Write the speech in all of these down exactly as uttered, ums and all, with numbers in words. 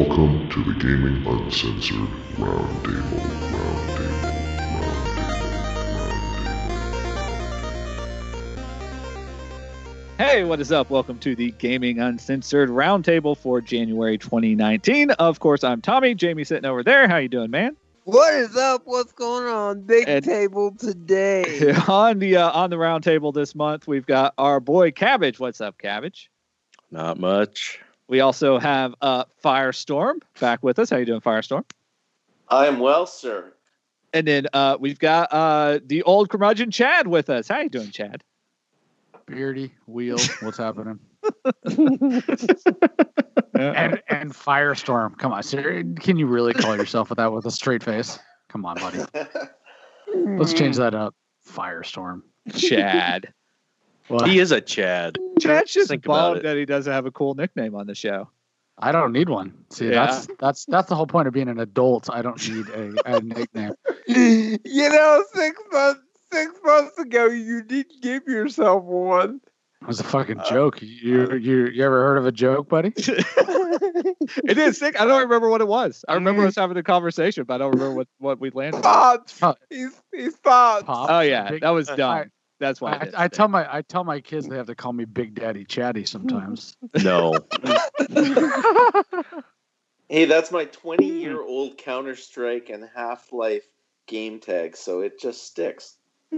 Welcome to the Gaming Uncensored Roundtable. Roundtable. Hey, what is up? Welcome to the Gaming Uncensored Roundtable for January twenty nineteen. Of course, I'm Tommy. Jamie sitting over there. How you doing, man? What is up? What's going on? Big And table today. on the uh, on the roundtable this month, we've got our boy Cabbage. What's up, Cabbage? Not much. We also have uh, Firestorm back with us. How you doing, Firestorm? I am well, sir. And then uh, we've got uh, the old curmudgeon Chad with us. How you doing, Chad? Beardy, Wheel, what's happening? and and Firestorm. Come on, sir. Can you really call yourself that with a straight face? Come on, buddy. Let's change that up. Firestorm. Chad. Well, He is a Chad. Chad's just Think about bummed it. that he doesn't have a cool nickname on the show. I don't need one. See, Yeah. that's that's that's the whole point of being an adult. I don't need a, a nickname. You know, six months six months ago, you did give yourself one. It was a fucking joke. You you you ever heard of a joke, buddy? It is sick. I don't remember what it was. I remember us having a conversation, but I don't remember what, what we landed on. Pops. Oh. He's he's pops. Pops, Oh yeah, Big- that was dumb. I- That's why. I, it I is tell my I tell my kids they have to call me Big Daddy Chatty sometimes. No. Hey, that's my twenty-year-old Counter-Strike and Half-Life game tag, so it just sticks.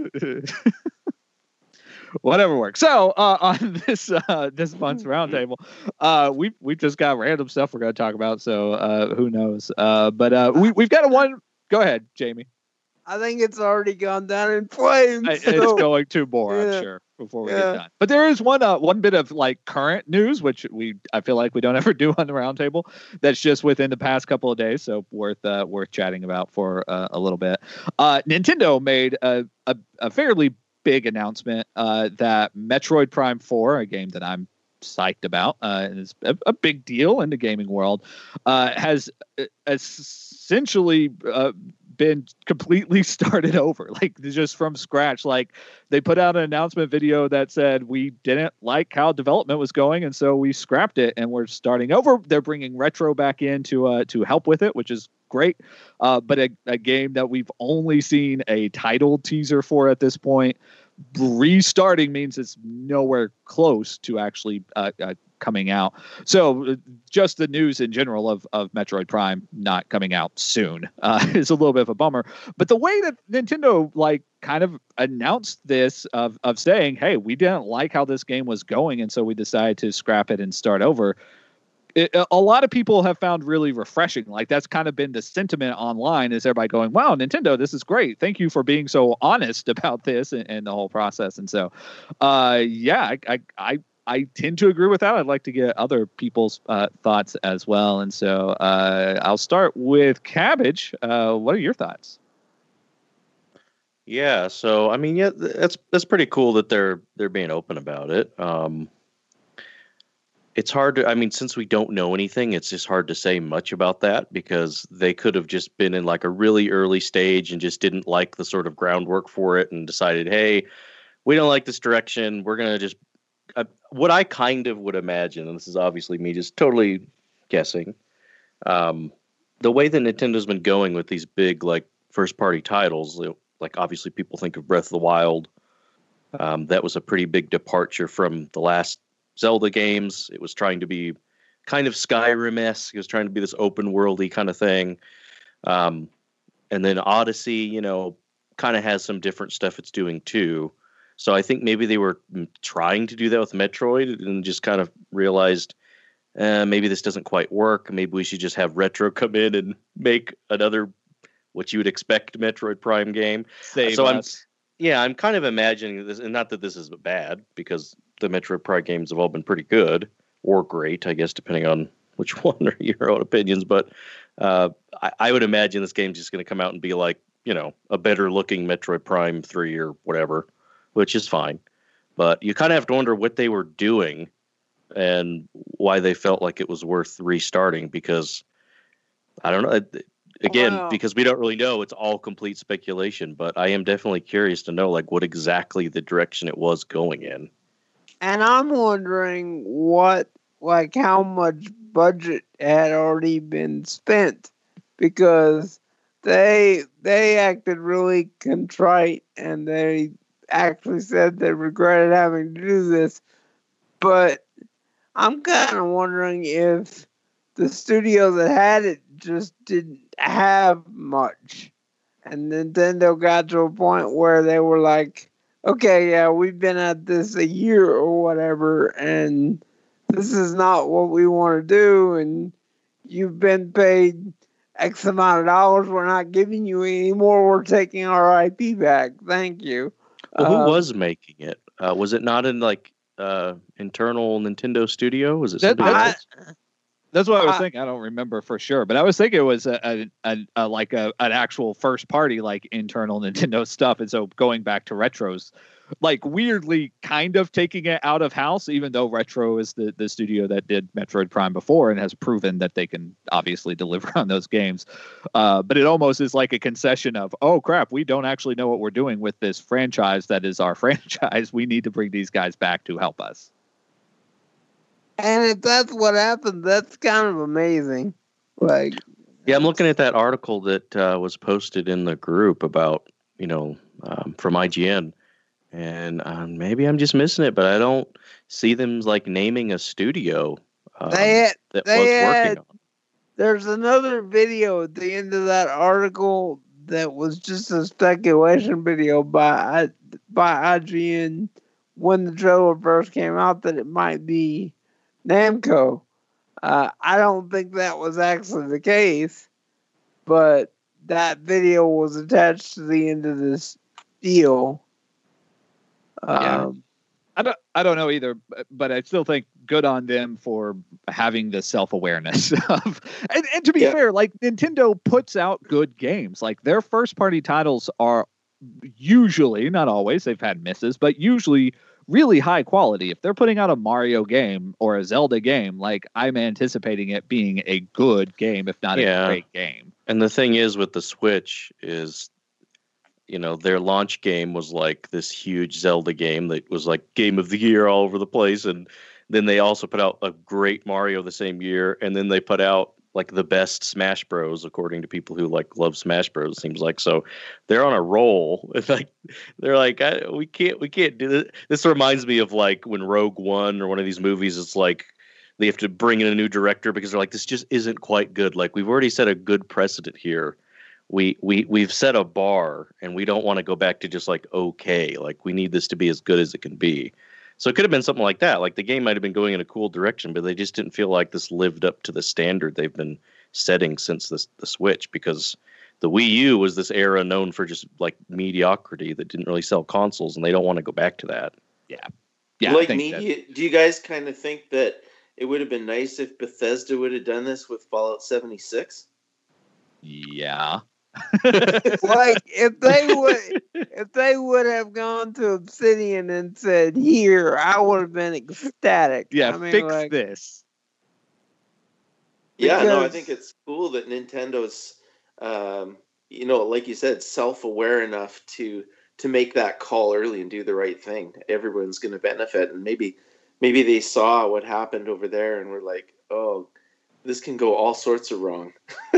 Whatever works. So uh, on this uh, this month's roundtable, uh, we we just got random stuff we're going to talk about. So uh, who knows? Uh, but uh, we we've got a one. Go ahead, Jamie. I think it's already gone down in flames. I- It's so- going to more, I'm Yeah. sure, before we Yeah. get done. But there is one uh, one bit of like current news, which we I feel like we don't ever do on the roundtable. That's just within the past couple of days, so worth uh, worth chatting about for uh, a little bit. Uh, Nintendo made a, a a fairly big announcement uh, that Metroid Prime four, a game that I'm psyched about, uh, and it's a, a big deal in the gaming world, uh, has uh, essentially uh, been completely started over, like just from scratch. Like they put out an announcement video that said we didn't like how development was going, and so we scrapped it and we're starting over. They're bringing Retro back in to uh, to help with it, which is great. Uh, but a, a game that we've only seen a title teaser for at this point. Restarting means it's nowhere close to actually uh, uh, coming out. So uh, just the news in general of, of Metroid Prime not coming out soon uh, is a little bit of a bummer. But the way that Nintendo like kind of announced this of, of saying, hey, we didn't like how this game was going, and so we decided to scrap it and start over. It, a lot of people have found really refreshing. Like that's kind of been the sentiment online, is everybody going, wow, Nintendo, this is great. Thank you for being so honest about this and, and the whole process. And so, uh, yeah, I, I, I, I tend to agree with that. I'd like to get other people's uh, thoughts as well. And so uh, I'll start with Cabbage. Uh, what are your thoughts? Yeah, so I mean, yeah, that's that's pretty cool that they're they're being open about it. Um, it's hard to, I mean, since we don't know anything, it's just hard to say much about that because they could have just been in like a really early stage and just didn't like the sort of groundwork for it and decided, hey, we don't like this direction. We're gonna just uh, what I kind of would imagine, and this is obviously me just totally guessing. Um, the way that Nintendo's been going with these big like first party titles. Like obviously people think of Breath of the Wild. Um, that was a pretty big departure from the last Zelda games. It was trying to be kind of Skyrim-esque. It was trying to be this open worldy kind of thing. Um, and then Odyssey, you know, kind of has some different stuff it's doing too. So I think maybe they were trying to do that with Metroid and just kind of realized uh, maybe this doesn't quite work. Maybe we should just have Retro come in and make another what you would expect Metroid Prime game. Save so us. I'm, yeah, I'm kind of imagining this, and not that this is bad, because the Metroid Prime games have all been pretty good or great, I guess, depending on which one are your own opinions. But uh, I, I would imagine this game's just going to come out and be like, you know, a better looking Metroid Prime three or whatever, which is fine. But you kind of have to wonder what they were doing and why they felt like it was worth restarting, because I don't know. Again, Wow. because we don't really know, it's all complete speculation, but I am definitely curious to know like what exactly the direction it was going in. And I'm wondering what, like, how much budget had already been spent, because they they acted really contrite and they actually said they regretted having to do this. But I'm kind of wondering if the studio that had it just didn't have much. And Nintendo got to a point where they were like, okay, yeah, we've been at this a year or whatever, and this is not what we want to do, and you've been paid X amount of dollars. We're not giving you any more. We're taking our I P back. Thank you. Well, who Um, was making it? Uh, was it not in like uh, internal Nintendo studio? Was it That- somebody I- else? That's what I was Uh, thinking. I don't remember for sure, but I was thinking it was a, a, a, a like a an actual first party like internal Nintendo stuff. And so going back to Retro's, like weirdly kind of taking it out of house, even though Retro is the the studio that did Metroid Prime before and has proven that they can obviously deliver on those games. Uh, but it almost is like a concession of, oh crap, we don't actually know what we're doing with this franchise that is our franchise. We need to bring these guys back to help us. And if that's what happened, that's kind of amazing. Like, Yeah, I'm looking at that article that uh, was posted in the group about, you know, um, from I G N. And uh, maybe I'm just missing it, but I don't see them like naming a studio um, They had- that they was had- working on. there's another video at the end of that article that was just a speculation video by by I G N when the trailer first came out that it might be Namco. Uh, I don't think that was actually the case, but that video was attached to the end of this deal. Yeah. Um, I don't I don't know either, but- but I still think good on them for having the self-awareness of and, and to be Yeah. fair, like Nintendo puts out good games. Like their first party titles are usually, not always, they've had misses, but usually really high quality. If they're putting out a Mario game or a Zelda game, like I'm anticipating it being a good game, if not Yeah. a great game. And the thing is with the Switch is, you know, their launch game was like this huge Zelda game that was like game of the year all over the place. And then they also put out a great Mario the same year. And then they put out like the best Smash Bros, according to people who like love Smash Bros, seems like. So they're on a roll. It's like, they're like, I, we can't, we can't do this. This reminds me of like when Rogue One or one of these movies, it's like, they have to bring in a new director because they're like, this just isn't quite good. Like we've already set a good precedent here. We we we've set a bar, and we don't want to go back to just like okay. Like we need this to be as good as it can be. So it could have been something like that. Like the game might have been going in a cool direction, but they just didn't feel like this lived up to the standard they've been setting since this, the Switch. Because the Wii U was this era known for just like mediocrity that didn't really sell consoles, and they don't want to go back to that. Yeah, I like think me, that- do you, do you guys kind of think that it would have been nice if Bethesda would have done this with Fallout seventy-six? yeah. like if they would if they would have gone to Obsidian and said here, I would have been ecstatic. Yeah, I mean, fix like, this. Yeah, no, I Because- think it's cool that Nintendo's, um, you know, like you said, self-aware enough to to make that call early and do the right thing. Everyone's going to benefit, and maybe maybe they saw what happened over there and were like, oh, this can go all sorts of wrong.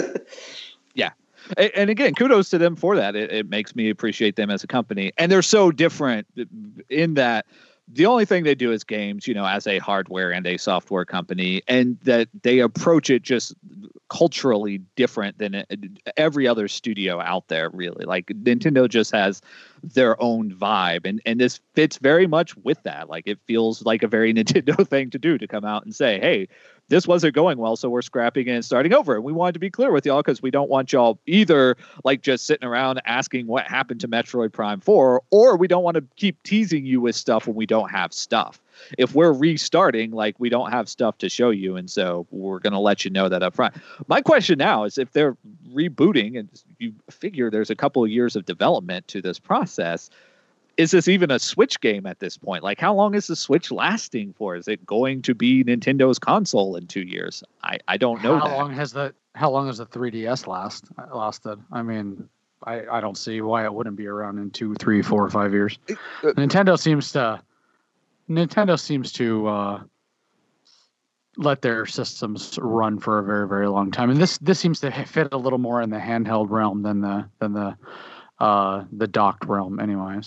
And, and again, kudos to them for that. It, it makes me appreciate them as a company. And they're so different in that the only thing they do is games, you know, as a hardware and a software company, and that they approach it just culturally different than it, every other studio out there, really. Like Nintendo just has their own vibe, and, and this fits very much with that. Like it feels like a very Nintendo thing to do, to come out and say, hey, this wasn't going well, so we're scrapping it and starting over. And we wanted to be clear with y'all because we don't want y'all either like just sitting around asking what happened to Metroid Prime four, or we don't want to keep teasing you with stuff when we don't have stuff. If we're restarting, like we don't have stuff to show you, and so we're going to let you know that up front. My question now is if they're rebooting, and you figure there's a couple of years of development to this process, is this even a Switch game at this point? Like, how long is the Switch lasting for? Is it going to be Nintendo's console in two years? I, I don't know How that. long has the How long has the three D S last lasted? I mean, I, I don't see why it wouldn't be around in two, three, four, or five years. Uh, Nintendo seems to Nintendo seems to uh, let their systems run for a very, very long time. And this this seems to fit a little more in the handheld realm than the than the uh, the docked realm, anyways.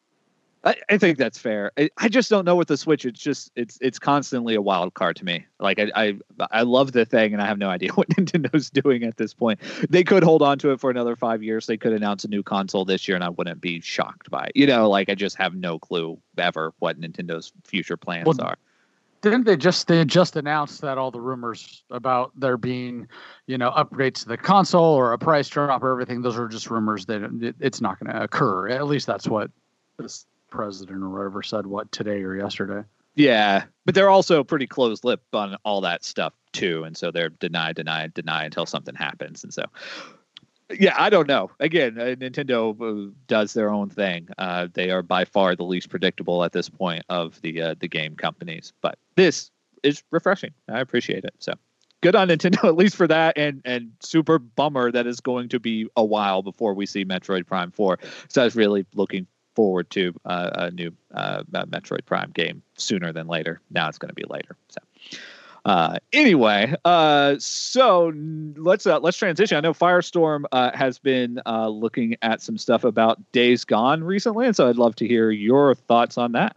I, I think that's fair. I, I just don't know with the Switch. It's just it's it's constantly a wild card to me. Like I, I I love the thing, and I have no idea what Nintendo's doing at this point. They could hold on to it for another five years. They could announce a new console this year, and I wouldn't be shocked by it. You know, like I just have no clue ever what Nintendo's future plans Well, are. Didn't they just they just announced that all the rumors about there being, you know, upgrades to the console or a price drop or everything, those are just rumors that it, it's not going to occur. At least that's what this president or whatever said, what, today or yesterday. Yeah, but they're also pretty close-lipped on all that stuff too, and so they're deny, deny, deny until something happens. And so, yeah, I don't know. Again, uh, Nintendo uh, does their own thing. Uh, they are by far the least predictable at this point of the uh, the game companies. But this is refreshing. I appreciate it. So good on Nintendo, at least for that, and and super bummer that it's going to be a while before we see Metroid Prime four. So I was really looking forward to uh, a new uh, Metroid Prime game sooner than later. Now it's going to be later. So uh, anyway, uh, so let's uh, let's transition. I know Firestorm uh, has been uh, looking at some stuff about Days Gone recently, and so I'd love to hear your thoughts on that.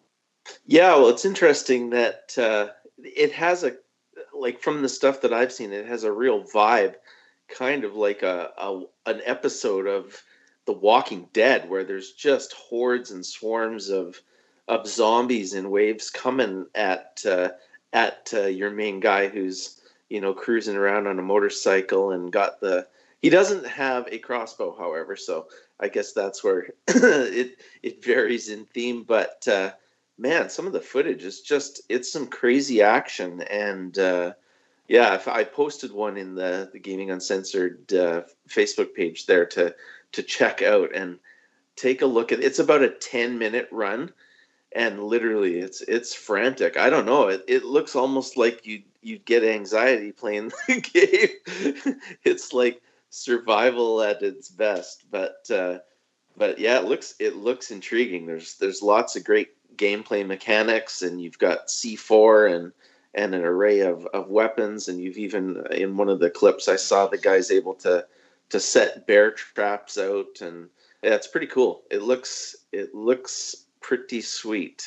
Yeah, well, it's interesting that uh, it has a, like from the stuff that I've seen, it has a real vibe, kind of like a, a an episode of The Walking Dead, where there's just hordes and swarms of of zombies in waves coming at uh, at uh, your main guy who's, you know, cruising around on a motorcycle and got the. He doesn't have a crossbow, however, so I guess that's where it it varies in theme. But uh, man, some of the footage is just it's some crazy action, and uh, yeah, if I posted one in the the Gaming Uncensored uh, Facebook page there to. to check out and take a look at. It's about a ten minute run, and literally it's it's frantic. I don't know. It it looks almost like you you'd get anxiety playing the game. It's like survival at its best. But uh, but yeah, it looks it looks intriguing. There's there's lots of great gameplay mechanics, and you've got C four and and an array of, of weapons, and you've even in one of the clips I saw the guy's able to to set bear traps out, and yeah, it's pretty cool. It looks it looks pretty sweet.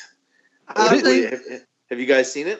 I think, have, have you guys seen it?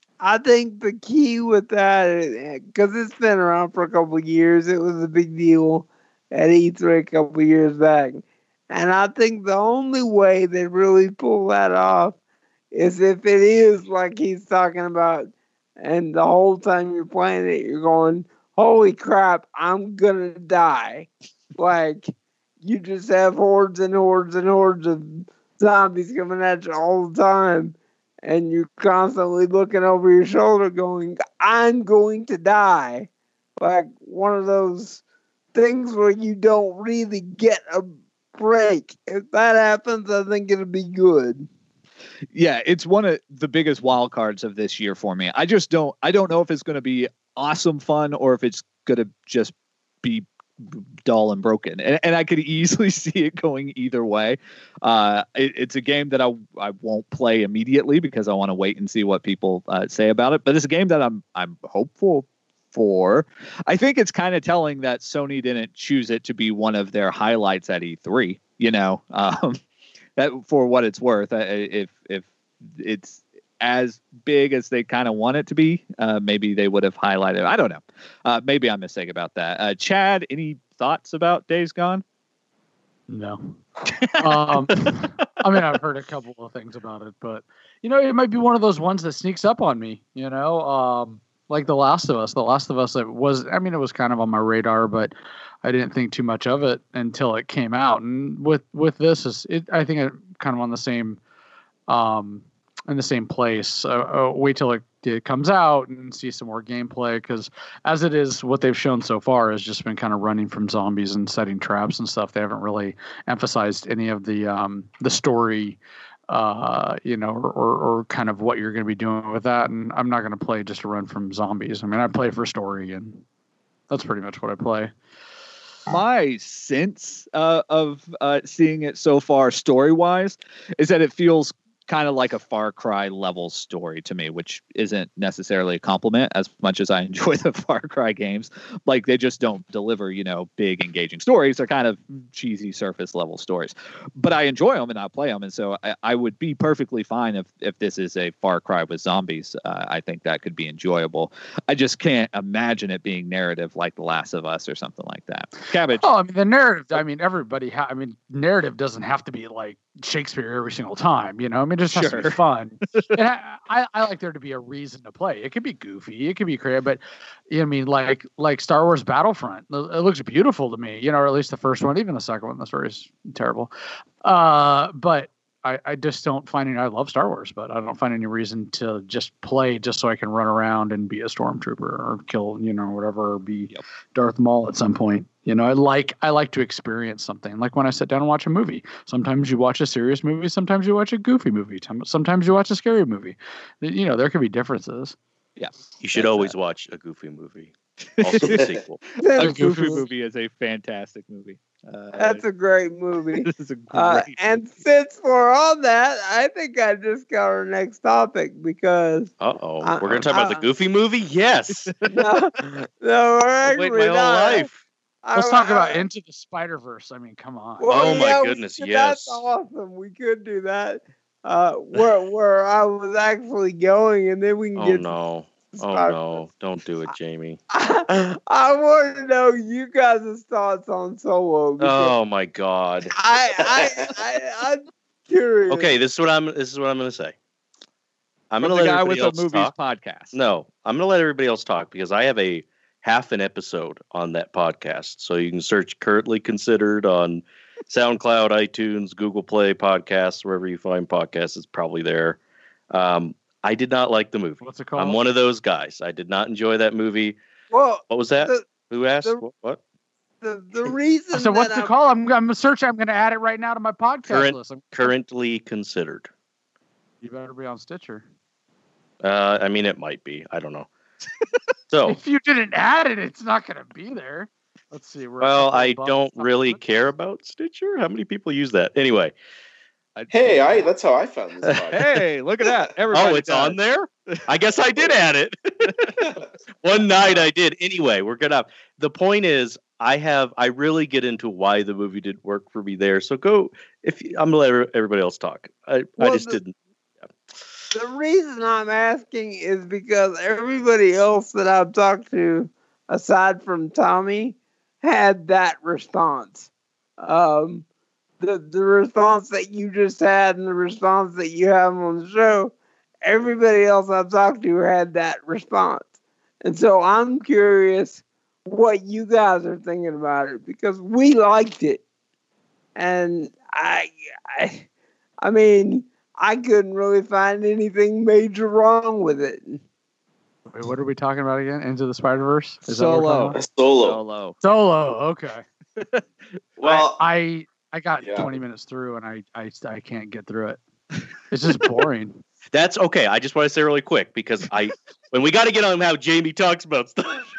I think the key with that, because it's been around for a couple of years, it was a big deal at E three a couple of years back, and I think the only way they really pull that off is if it is like he's talking about, and the whole time you're playing it, you're going, holy crap, I'm gonna die. Like, you just have hordes and hordes and hordes of zombies coming at you all the time, and you're constantly looking over your shoulder going, I'm going to die. Like, one of those things where you don't really get a break. If that happens, I think it'll be good. Yeah, it's one of the biggest wild cards of this year for me. I just don't I don't know if it's going to be awesome fun or if it's going to just be dull and broken. And, and I could easily see it going either way. Uh, it, it's a game that I I won't play immediately because I want to wait and see what people uh, say about it. But it's a game that I'm I'm hopeful for. I think it's kind of telling that Sony didn't choose it to be one of their highlights at E three. You know, um, that for what it's worth, if if it's as big as they kind of want it to be, uh, maybe they would have highlighted. I don't know. Uh, maybe I'm mistaken about that. Uh, Chad, any thoughts about Days Gone? No. um, I mean, I've heard a couple of things about it, but you know, it might be one of those ones that sneaks up on me. You know, um, like The Last of Us. The Last of Us. It was. I mean, it was kind of on my radar, but I didn't think too much of it until it came out. And with with this, is it? I think I'm kind of on the same. Um, in the same place. Uh, uh, wait till it, it comes out and see some more gameplay, because as it is, what they've shown so far has just been kind of running from zombies and setting traps and stuff. They haven't really emphasized any of the um, the story, uh, you know, or, or, or kind of what you're going to be doing with that. And I'm not going to play just to run from zombies. I mean, I play for story, and that's pretty much what I play. My sense uh, of uh, seeing it so far story-wise is that it feels kind of like a Far Cry level story to me, which isn't necessarily a compliment as much as I enjoy the Far Cry games. Like they just don't deliver, you know, big engaging stories. They're kind of cheesy surface level stories, but I enjoy them and I play them. And so I, I would be perfectly fine if, if this is a Far Cry with zombies. Uh, I think that could be enjoyable. I just can't imagine it being narrative like The Last of Us or something like that. Cabbage. Oh, I mean the narrative. I mean everybody. Ha- I mean narrative doesn't have to be like Shakespeare every single time. You know, I mean it just has Sure. to be fun. And I, I, I like there to be a reason to play. It could be goofy. It could be creative. But you know, I mean, like like Star Wars Battlefront. It looks beautiful to me. You know, or at least the first one. Even the second one, the story is terrible. Uh, but I, I just don't find any. I love Star Wars, but I don't find any reason to just play just so I can run around and be a stormtrooper or kill, you know, whatever, or be Yep. Darth Maul at some point. You know, I like I like to experience something. Like when I sit down and watch a movie. Sometimes you watch a serious movie. Sometimes you watch a goofy movie. Sometimes you watch a scary movie. You know, there could be differences. Yeah. You should That's, always uh, watch a goofy movie. Also the sequel. A That's, Goofy movie is a fantastic movie. Uh, that's a great movie. this is a great Uh, and movie. since we're on that, I think I just got our next topic because Uh oh. Uh, We're gonna talk about the uh, Goofy movie? Yes. no, no, we're I actually wait my whole not. life. I- Let's talk I- about Into the Spider-Verse. I mean, come on. Well, Oh my yeah, we goodness, could- yes. That's awesome. We could do that. Uh, where where I was actually going, and then we can Oh get. no. to Oh Spider- no. Don't do it, Jamie. I, I want to know you guys' thoughts on Solo. because Oh my god. I, I, I, I'm curious. Okay, this is what I'm this is what I'm gonna say. I'm From gonna the let guy everybody with the else movies talk. podcast. No, I'm gonna let everybody else talk because I have a half an episode on that podcast. So you can search Currently Considered on SoundCloud, iTunes, Google Play Podcasts, wherever you find podcasts, it's probably there. Um, I did not like the movie. What's it called? I'm one of those guys. I did not enjoy that movie. Well, What was that? the Who asked? the- what? what? the, the reason. So what's that the I'm- call? I'm I'm searching. I'm going to add it right now to my podcast Current- list. I'm, Currently Considered. you better be on Stitcher. Uh, I mean, it might be. I don't know. So, If you didn't add it, it's not going to be there. Let's see. We're a well, couple I above don't top really of it. care about Stitcher. How many people use that? Anyway. Hey, I that's how I found this podcast. Hey, look at that! Everybody Oh, it's does. on there? I guess I did add it. One night I did. Anyway, we're gonna. The point is, I have. I really get into why the movie didn't work for me there. So go. If you, I'm gonna let everybody else talk. I, I Well, just the- didn't. The reason I'm asking is because everybody else that I've talked to, aside from Tommy, had that response. Um, the the response that you just had and the response that you have on the show, everybody else I've talked to had that response. And so I'm curious what you guys are thinking about it because we liked it. And I I I mean I couldn't really find anything major wrong with it. Wait, what are we talking about again? Into the Spider-Verse? Is that what we're Solo. talking about? Solo. Solo. Solo. Okay. Well, I I, I got Yeah. twenty minutes through and I, I I can't get through it. It's just boring. That's okay. I just want to say really quick because I, when we got to get on how Jamie talks about stuff.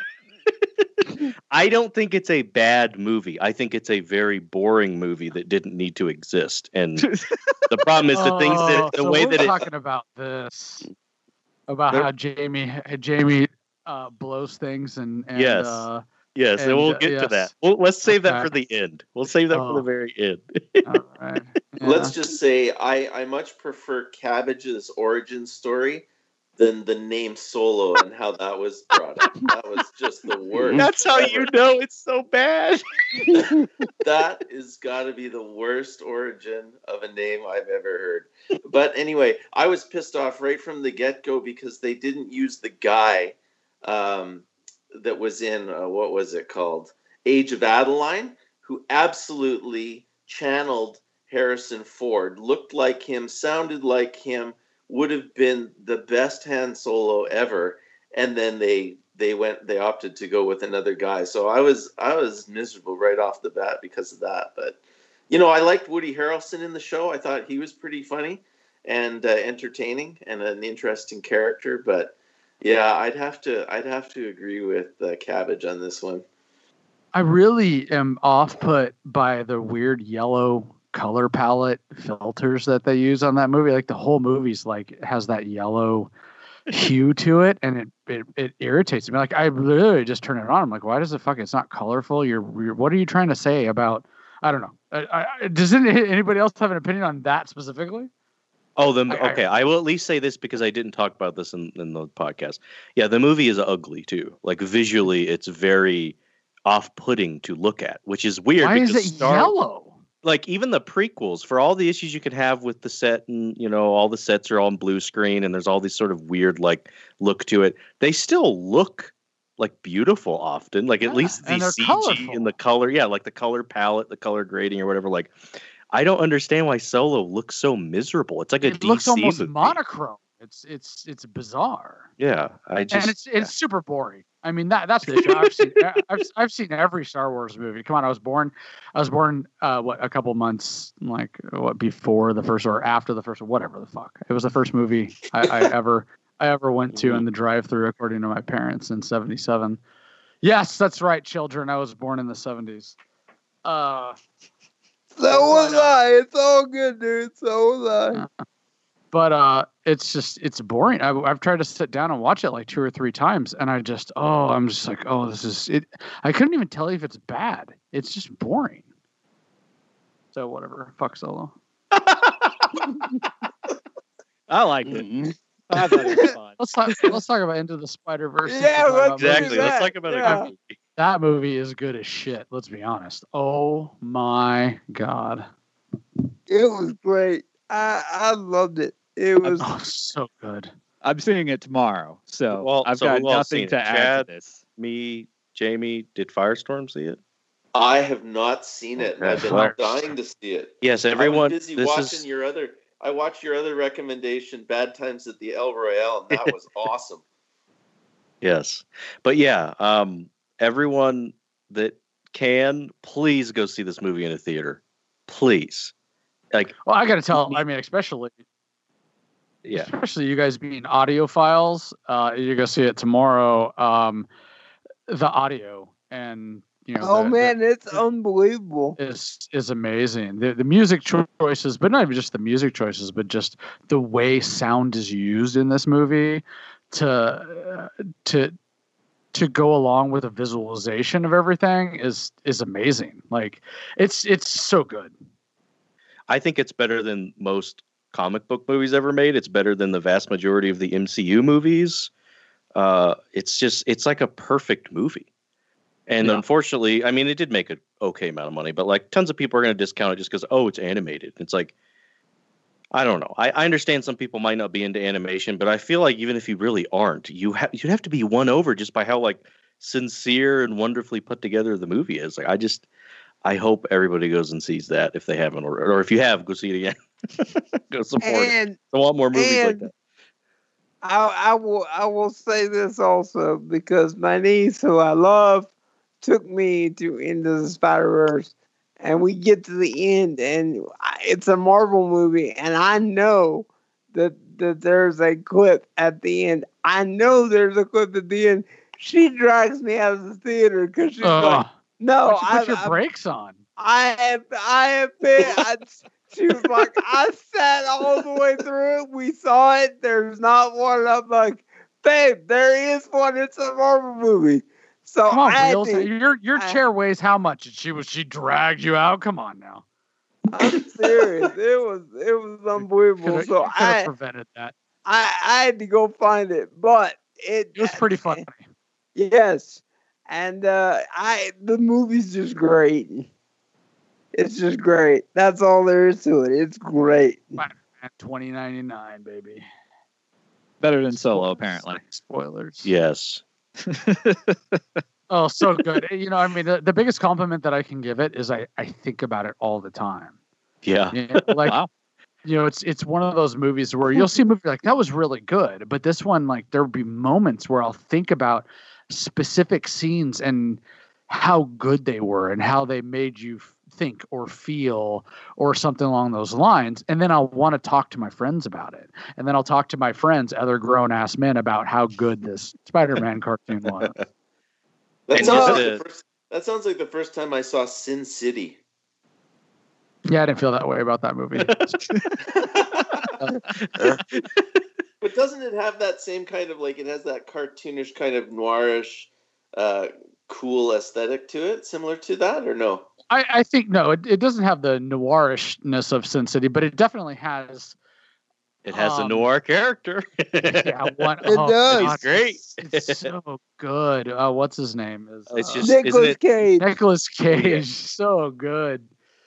I don't think it's a bad movie. I think it's a very boring movie that didn't need to exist. And the problem is the things that Oh, the so way we're that it, talking about this, about There- how Jamie Jamie uh, blows things and, and Yes. uh, yes, and and, we'll uh, get to yes. that. Well, let's save that Okay. for the end. We'll save that for the Oh. very end. all right. let's Yeah. just say I, I much prefer Cabbage's origin story than the name Solo and how that was brought up. That was just the worst. That's how you know it's so bad. That is got to be the worst origin of a name I've ever heard. But anyway, I was pissed off right from the get-go because they didn't use the guy um, that was in, uh, what was it called? Age of Adeline, who absolutely channeled Harrison Ford, looked like him, sounded like him, would have been the best Han Solo ever. And then they they went they opted to go with another guy. So I was I was miserable right off the bat because of that. But you know, I liked Woody Harrelson in the show. I thought he was pretty funny and uh, entertaining and an interesting character. But yeah, I'd have to I'd have to agree with uh, Cabbage on this one. I really am off put by the weird yellow color palette filters that they use on that movie. Like the whole movie's like has that yellow hue to it, and it, it it irritates me. Like I literally just turn it on. I'm like, why does it fuck? It's not colorful. You're, you're what are you trying to say about? I don't know. I, I, does any, anybody else have an opinion on that specifically? Oh, then I- okay. I will at least say this because I didn't talk about this in, in the podcast. Yeah, the movie is ugly too. Like visually, it's very off-putting to look at, which is weird. Why is because it Star- yellow? Like even the prequels, for all the issues you could have with the set, and you know all the sets are all in blue screen, and there's all these sort of weird like look to it. They still look like beautiful often. Like at Yeah, least and the they're C G colorful. and the color, yeah, like the color palette, the color grading, or whatever. Like I don't understand why Solo looks so miserable. It's like a It D C looks almost movie. monochrome. It's it's it's bizarre. Yeah, I just and it's it's super boring. I mean that that's the issue. I've seen I've I've seen every Star Wars movie. Come on, I was born I was born uh what a couple months like what before the first or after the first or whatever the fuck. It was the first movie I, I ever I ever went to in the drive-through according to my parents in seventy-seven. Yes, that's right, children. I was born in the seventies. Uh So was I. It's all good, dude. So was I. But uh, it's just it's boring. I, I've tried to sit down and watch it like two or three times, and I just oh, I'm just like oh, this is it. I couldn't even tell you if it's bad. It's just boring. So whatever. Fuck Solo. I liked it. I thought it was fun. Let's talk. Let's talk about Into the Spider Verse. Yeah, let's do exactly. Let's that. talk about Yeah. a good movie. That movie is good as shit. Let's be honest. Oh my god. It was great. I I loved it. It was Oh, so good. I'm seeing it tomorrow, so Well, I've so got who all nothing seen it? to add Chad? to this. Me, Jamie, did Firestorm see it? I have not seen it. and I've been Okay. dying to see it. Yes, I everyone. was busy This watching is your other. I watched your other recommendation, Bad Times at the El Royale, and that was awesome. yes, but yeah, um, everyone that can, please go see this movie in a theater, please. Like, Well, I got to tell. I mean, especially yeah, especially you guys being audiophiles, uh, you're gonna see it tomorrow. Um, the audio and you know, oh the- man, it's the- unbelievable. is is amazing. The the music choices, but not even just the music choices, but just the way sound is used in this movie to uh, to to go along with a visualization of everything is is amazing. Like it's it's so good. I think it's better than most comic book movies ever made. It's better than the vast majority of the M C U movies. Uh, it's just it's like a perfect movie. And Yeah. unfortunately, I mean, it did make an okay amount of money, but like tons of people are going to discount it just because, oh, it's animated. It's like, I don't know. I, I understand some people might not be into animation, but I feel like even if you really aren't, you have you'd have to be won over just by how like sincere and wonderfully put together the movie is. Like, I just, I hope everybody goes and sees that if they haven't, or or if you have, go see it again. Go support it. And I want more movies like and- that. I I will I will say this also because my niece, who I love, took me to Into the Spider-Verse, and we get to the end, and I, it's a Marvel movie, and I know that that there's a clip at the end. I know there's a clip at the end. She drags me out of the theater because she's Ugh. like, "No, Why don't you I, put your I, brakes on." I have, I have been." I, she was like, "I sat all the way through it. We saw it. There's not one." I'm like, "Babe, there is one. It's a Marvel movie." So Come on, I had Wheels. to- Your your I- chair weighs how much? And she was she dragged you out. Come on now. I'm serious. It was, it was unbelievable. Could So have I, prevented that. I, I had to go find it, but it, It was pretty funny. Yes, and uh, I, the movie's just great. It's just great. That's all there is to it. It's great. twenty ninety-nine, baby. Better than Solo, apparently. Spoilers. Yes. Oh, so good. You know, I mean, the, the biggest compliment that I can give it is I, I think about it all the time. Yeah. You know, like, Wow. you know, it's it's one of those movies where you'll see a movie like that was really good, but this one, like, there will be moments where I'll think about specific scenes and how good they were and how they made you think or feel or something along those lines. And then I'll want to talk to my friends about it. And then I'll talk to my friends, other grown ass men, about how good this Spider-Man cartoon was. That And sounds, just like the- the first, that sounds like the first time I saw Sin City. Yeah, I didn't feel that way about that movie. But doesn't it have that same kind of, like, it has that cartoonish kind of noirish, uh, cool aesthetic to it, similar to that, or no? I, I think no, it, it doesn't have the noirishness of Sin City, but it definitely has. It has um, a noir character. Yeah, one, It oh, does. God, He's great. It's, it's so good. Uh, what's his name? Is It's uh, just- isn't Nicholas it- Cage. Nicolas Cage. Yeah. So good.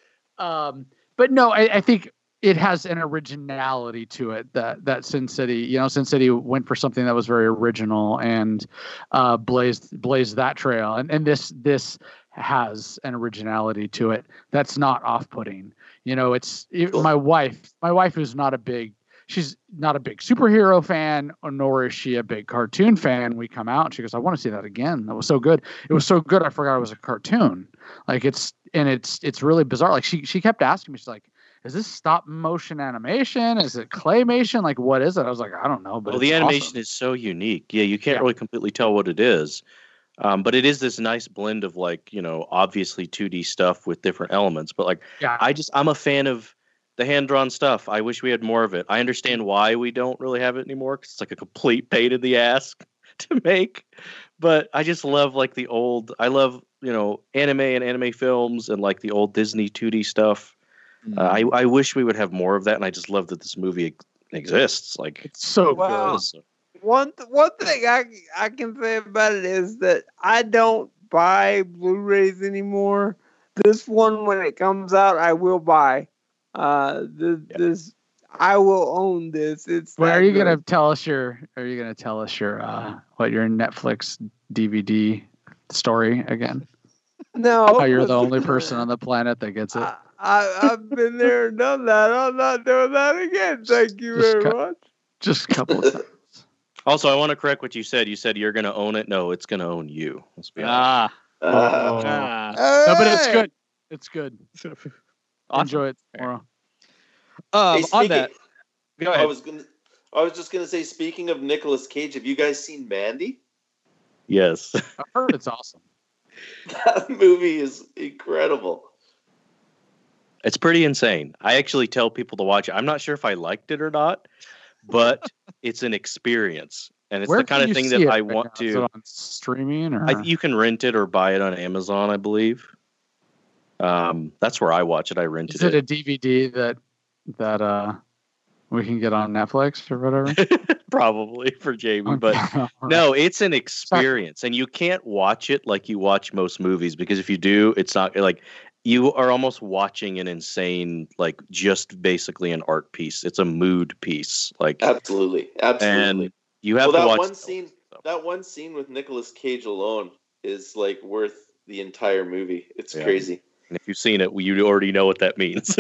Um, but no, I, I think it has an originality to it that that Sin City, you know, Sin City went for something that was very original and uh, blazed blazed that trail. And and this this has an originality to it that's not off-putting. You know, it's it, my wife. My wife who's not a big. She's not a big superhero fan, nor is she a big cartoon fan. We come out and she goes, "I want to see that again. That was so good. It was so good. I forgot it was a cartoon. Like it's and it's it's really bizarre. Like she she kept asking me, she's like, "Is this stop motion animation? Is it claymation? Like what is it?" I was like, "I don't know." But Well, the it's animation awesome. is so unique. Yeah, you can't Yeah. really completely tell what it is. Um, but it is this nice blend of, like, you know, obviously two D stuff with different elements. But like, Yeah, I just I'm a fan of the hand drawn stuff. I wish we had more of it. I understand why we don't really have it anymore because it's like a complete pain in the ass to make. But I just love like the old. I love you know anime and anime films and like the old Disney two D stuff. Mm. Uh, I I wish we would have more of that, and I just love that this movie ex- exists. Like, it's so Wow. good. One th- one thing I I can say about it is that I don't buy Blu-rays anymore. This one, when it comes out, I will buy. Uh, this, Yeah. this I will own this. It's Well, that are you good. gonna tell us your? Are you gonna tell us your uh, what your Netflix D V D story again? No, How you're the but- only person on the planet that gets it. I, I I've been there and done that. I'm not doing that again. Thank you Just very cut- much. Just a couple of times. also, I want to correct what you said. You said you're going to own it. No, it's going to own you. Let's be honest. Ah, Oh. ah. No, but it's Hey! good. It's good. Awesome. Enjoy it tomorrow. Um, Hey, on speaking- that, go I ahead. was gonna, I was just gonna say, speaking of Nicolas Cage, have you guys seen Mandy? Yes. I've heard it's awesome. That movie is incredible. It's pretty insane. I actually tell people to watch it. I'm not sure if I liked it or not, but it's an experience. And it's Where the kind can of you thing see that it I right want now? Is to. it on streaming or? I, you can rent it or buy it on Amazon, I believe. Um, that's where I watch it. I rented Is it it. a D V D that that uh we can get on Netflix or whatever? Probably for Jamie, but Okay. no, it's an experience, and you can't watch it like you watch most movies because if you do, it's not like you are almost watching an insane, like just basically an art piece. It's a mood piece, like, Absolutely, absolutely. and you have Well, that to watch one scene, that one scene with Nicolas Cage alone is like worth the entire movie. It's Yeah. crazy. And if you've seen it, you already know what that means.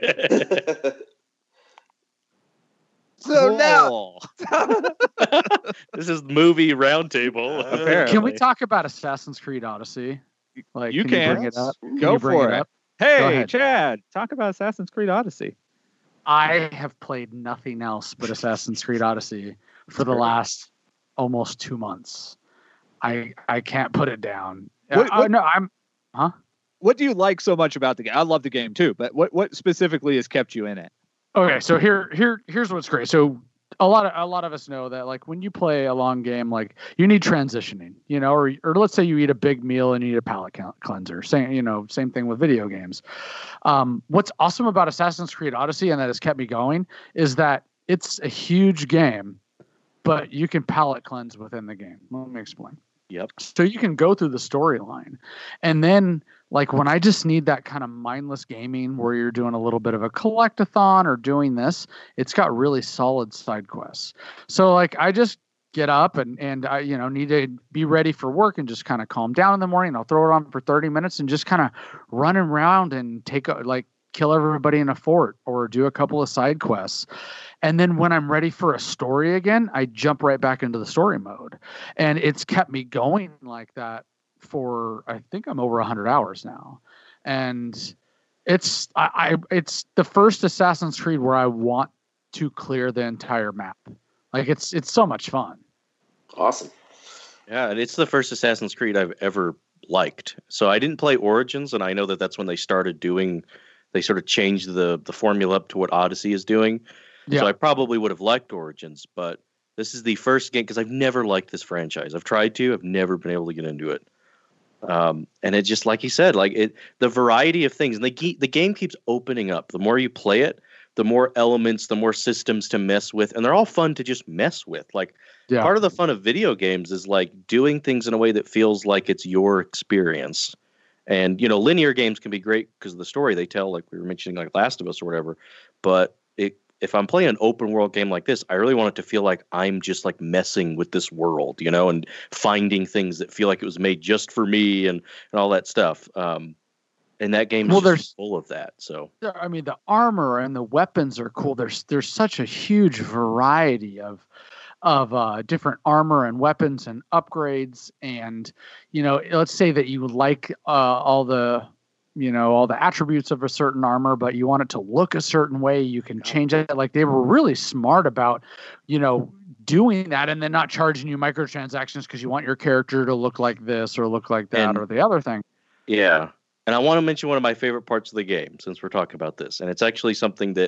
So now, Cool. This is movie roundtable. Apparently. Can we talk about Assassin's Creed Odyssey? Like, You can, can. you bring it up? Can Go you bring for it it. up? Hey, ahead. Chad, talk about Assassin's Creed Odyssey. I have played nothing else but Assassin's Creed Odyssey for the Great. last almost two months. I I can't put it down. What- Uh, what- no, I'm What do you like so much about the game? I love the game too, but what what specifically has kept you in it? okay. So here here here's what's great. So a lot of a lot of us know that like when you play a long game, like you need transitioning, you know, or or let's say you eat a big meal and you need a palate cal- cleanser. Same you know same thing with video games. Um, what's awesome about Assassin's Creed Odyssey and that has kept me going is that it's a huge game, but you can palate cleanse within the game. Let me explain. Yep. So you can go through the storyline, and then like when I just need that kind of mindless gaming where you're doing a little bit of a collectathon or doing this, it's got really solid side quests. So like I just get up and and I you know need to be ready for work and just kind of calm down in the morning. I'll throw it on for thirty minutes and just kind of run around and take a, like kill everybody in a fort or do a couple of side quests. And then when I'm ready for a story again, I jump right back into the story mode. And it's kept me going like that for I think I'm over one hundred hours now. And it's I, I it's the first Assassin's Creed where I want to clear the entire map. Like it's it's so much fun. Awesome. Yeah, and it's the first Assassin's Creed I've ever liked. So I didn't play Origins, and I know that that's when they started doing they sort of changed the the formula up to what Odyssey is doing. Yeah. So I probably would have liked Origins, but this is the first game because I've never liked this franchise. I've tried to, I've never been able to get into it. Um, and it just like you said, like it, the variety of things, and the ge- the game keeps opening up. The more you play it, the more elements, the more systems to mess with, and they're all fun to just mess with. Like Yeah. part of the fun of video games is like doing things in a way that feels like it's your experience. And you know, linear games can be great because of the story they tell, like we were mentioning, like Last of Us or whatever. But it, if I'm playing an open world game like this, I really want it to feel like I'm just like messing with this world, you know, and finding things that feel like it was made just for me and, and all that stuff. Um, and that game is Well, just there's- full of that. So There- I mean, the armor and the weapons are cool. There's there's such a huge variety of of uh, different armor and weapons and upgrades. And you know, let's say that you like uh, all the you know all the attributes of a certain armor, but you want it to look a certain way. You can change it. Like they were really smart about you know doing that, and then not charging you microtransactions because you want your character to look like this or look like that And- or the other thing. yeah. And I want to mention one of my favorite parts of the game since we're talking about this. And it's actually something that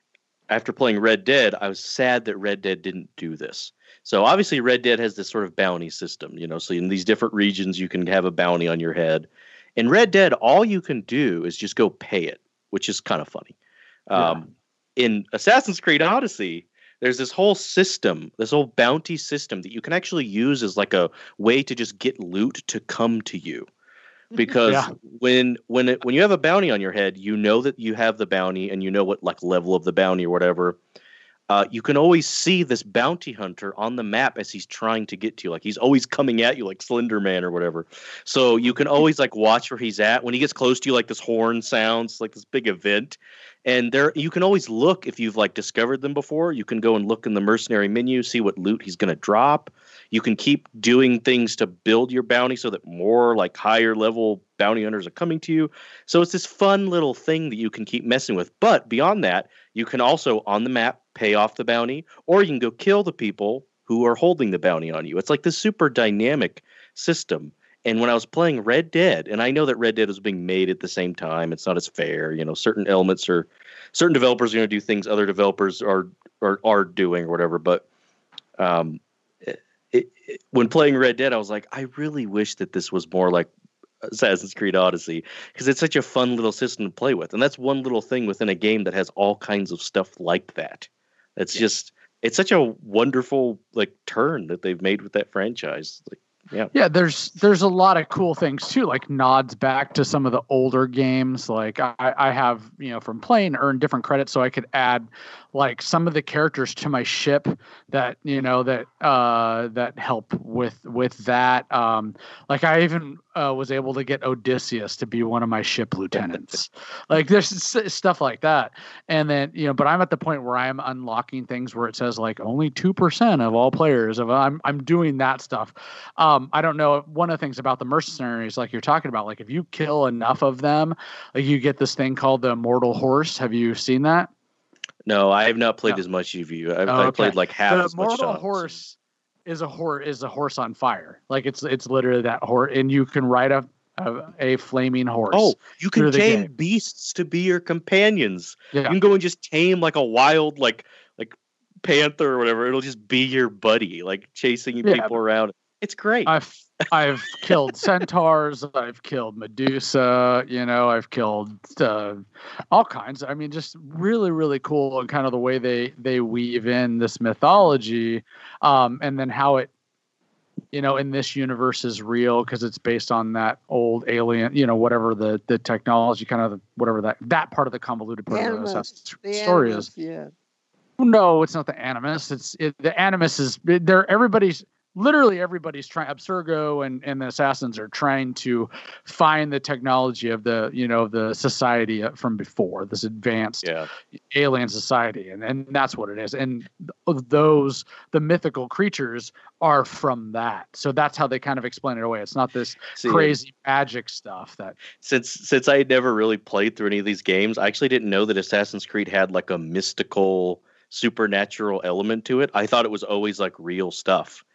after playing Red Dead, I was sad that Red Dead didn't do this. So obviously Red Dead has this sort of bounty system, you know, so in these different regions, you can have a bounty on your head. In Red Dead, all you can do is just go pay it, which is kind of funny. Um, in Assassin's Creed Odyssey, there's this whole system, this whole bounty system that you can actually use as like a way to just get loot to come to you. Because Yeah. when when it, when you have a bounty on your head, you know that you have the bounty and you know what like level of the bounty or whatever. Uh, you can always see this bounty hunter on the map as he's trying to get to you. Like he's always coming at you like Slender Man or whatever. So you can always like watch where he's at. When he gets close to you, like this horn sounds like this big event. And there you can always look if you've like discovered them before. You can go and look in the mercenary menu, see what loot he's going to drop. You can keep doing things to build your bounty so that more like higher level bounty hunters are coming to you. So it's this fun little thing that you can keep messing with. But beyond that, you can also on the map pay off the bounty, or you can go kill the people who are holding the bounty on you. It's like this super dynamic system. And when I was playing Red Dead, and I know that Red Dead was being made at the same time, it's not as fair. You know, certain elements are, certain developers are going to do things other developers are are are doing or whatever. But um, it, it, when playing Red Dead, I was like, I really wish that this was more like Assassin's Creed Odyssey, because it's such a fun little system to play with. And that's one little thing within a game that has all kinds of stuff like that. It's Yeah. just, it's such a wonderful like turn that they've made with that franchise. Like, yeah. Yeah, there's there's a lot of cool things too, like nods back to some of the older games. Like I, I have, you know, from playing earned different credits, so I could add like some of the characters to my ship that you know that uh, that help with with that. Um, like I even uh, was able to get Odysseus to be one of my ship lieutenants. Like there's s- stuff like that, and then you know, but I'm at the point where I'm unlocking things where it says like only two percent of all players of I'm I'm doing that stuff. Um, I don't know. One of the things about the mercenaries, like you're talking about, like if you kill enough of them, like you get this thing called the immortal horse. Have you seen that? No, I have not played No. as much as you. I've, Oh, I've okay. played like half The as much immortal time. horse is a horse is a horse on fire. Like it's it's literally that horse, and you can ride a a, a flaming horse. Oh, you can through the tame game. beasts to be your companions. yeah. You can go and just tame like a wild like like panther or whatever. It'll just be your buddy, like chasing Yeah. people around. It's great. I've I've killed centaurs. I've killed Medusa. You know, I've killed uh, all kinds. I mean, just really, really cool, and kind of the way they they weave in this mythology, um, and then how it, you know, in this universe is real because it's based on that old alien. You know, whatever the the technology, kind of the, whatever that that part of the convoluted part of the Animus. Assassin's The Creed story animus, is. yeah. No, it's not the Animus. It's it, the Animus is they're everybody's literally everybody's trying. Abstergo and and the assassins are trying to find the technology of the you know the society from before, this advanced yeah. alien society, and and that's what it is. And th- those the mythical creatures are from that. So that's how they kind of explain it away. It's not this See, crazy magic stuff that since since I had never really played through any of these games, I actually didn't know that Assassin's Creed had like a mystical supernatural element to it. I thought it was always like real stuff.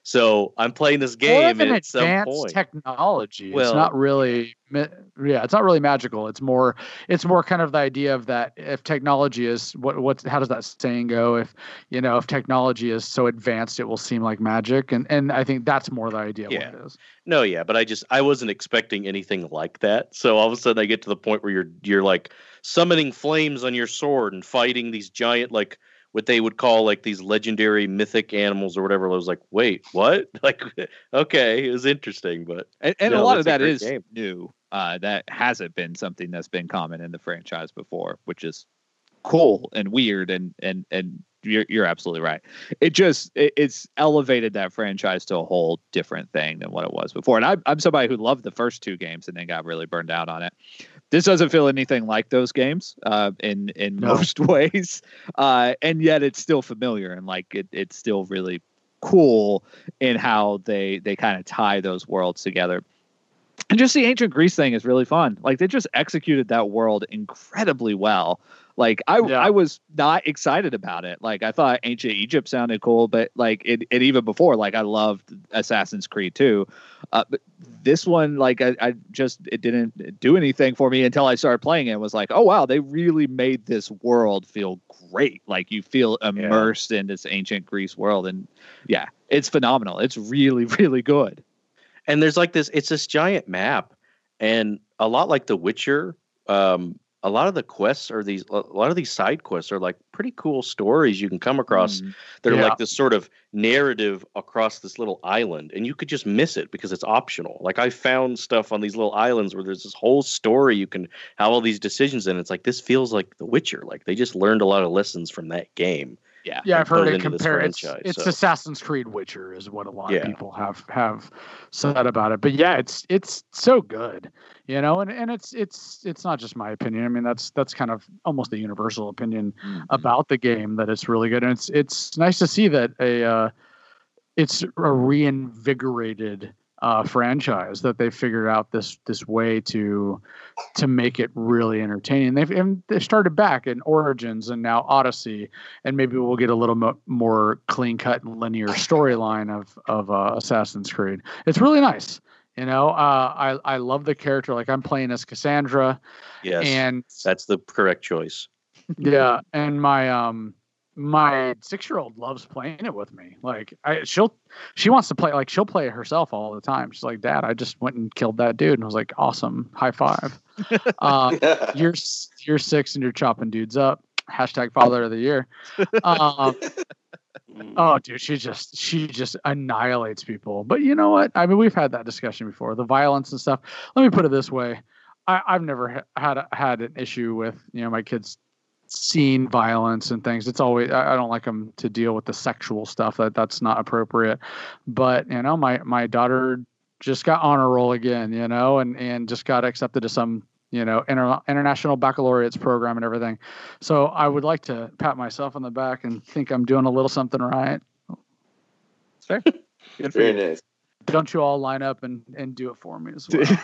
So I'm playing this More game of an and at some advanced point. technology. Well- it's not really, ma- yeah, it's not really magical. It's more, it's more kind of the idea of that if technology is what, what, how does that saying go? If you know, if technology is so advanced, it will seem like magic, and and I think that's more the idea of Yeah. what it is. No, yeah, but I just I wasn't expecting anything like that. So all of a sudden I get to the point where you're you're like summoning flames on your sword and fighting these giant, like what they would call like these legendary mythic animals or whatever. I was like, wait, what? Like, okay, it was interesting, but And, and Yeah, a lot of that's a that great is game. new. Uh, that hasn't been something that's been common in the franchise before, which is cool and weird. And and and you're you're absolutely right. It just it, it's elevated that franchise to a whole different thing than what it was before. And I, I'm somebody who loved the first two games and then got really burned out on it. This doesn't feel anything like those games uh, in in No. most ways, uh, and yet it's still familiar and like it, it's still really cool in how they they kind of tie those worlds together. And just the ancient Greece thing is really fun. Like they just executed that world incredibly well. Like I, Yeah. I was not excited about it. Like I thought ancient Egypt sounded cool, but like it, it even before, like I loved Assassin's Creed two. Uh, but this one, like I, I just it didn't do anything for me until I started playing it. And was like, oh wow, they really made this world feel great. Like you feel immersed in this ancient Greece world, and yeah, it's phenomenal. It's really, really good. and there's like this it's this giant map, and a lot like The Witcher, um a lot of the quests are these a lot of these side quests are like pretty cool stories you can come across. Mm. They're Yeah. like this sort of narrative across this little island, and you could just miss it because it's optional. Like I found stuff on these little islands where there's this whole story you can have all these decisions in. It's like this feels like The Witcher. Like they just learned a lot of lessons from that game. Yeah. Yeah, and I've heard put it it into this compared. It's, franchise, it's so. Assassin's Creed Witcher is what a lot Yeah. of people have have said about it. But yeah, it's it's so good, you know, and, and it's it's it's not just my opinion. I mean, that's that's kind of almost a universal opinion Mhm. about the game that it's really good, and it's it's nice to see that a uh, it's a reinvigorated uh, franchise that they figured out this this way to to make it really entertaining. They've and they started back in Origins and now Odyssey, and maybe we'll get a little mo- more clean cut and linear storyline of of uh, Assassin's Creed. It's really nice. You know, uh, I I love the character. Like I'm playing as Cassandra, Yes, and that's the correct choice. yeah, and my um my six year old loves playing it with me. Like I she'll she wants to play like she'll play it herself all the time. She's like, Dad, I just went and killed that dude, and I was like, awesome, high five. uh, you're s- you're six and you're chopping dudes up. Hashtag father of the year. Um, oh, dude, she just she just annihilates people. But you know what? I mean, we've had that discussion before. The violence and stuff. Let me put it this way: I, I've never ha- had a, had an issue with you know my kids seeing violence and things. It's always I, I don't like them to deal with the sexual stuff. That that's not appropriate. But you know, my my daughter just got honor roll again. You know, and and just got accepted to some you know inter- international baccalaureates program and everything. So I would like to pat myself on the back and think I'm doing a little something right. It's fair. Good for Very you. nice. Don't you all line up and, and do it for me as well?